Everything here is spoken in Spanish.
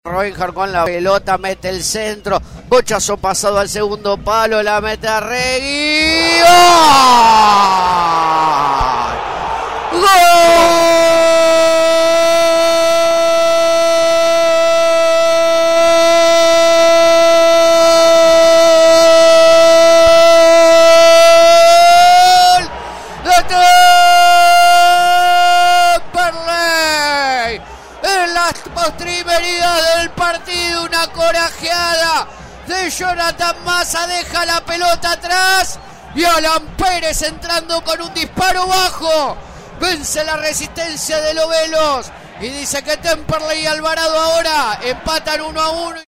Reinhardt con la pelota, mete el centro, bochazo pasado al segundo palo, la mete a Regui. ¡Gol! En las postrimerías del partido, una corajeada de Jonathan Massa, deja la pelota atrás y Alan Pérez entrando con un disparo bajo, vence la resistencia de Lobelos y dice que Temperley y Alvarado ahora empatan 1-1.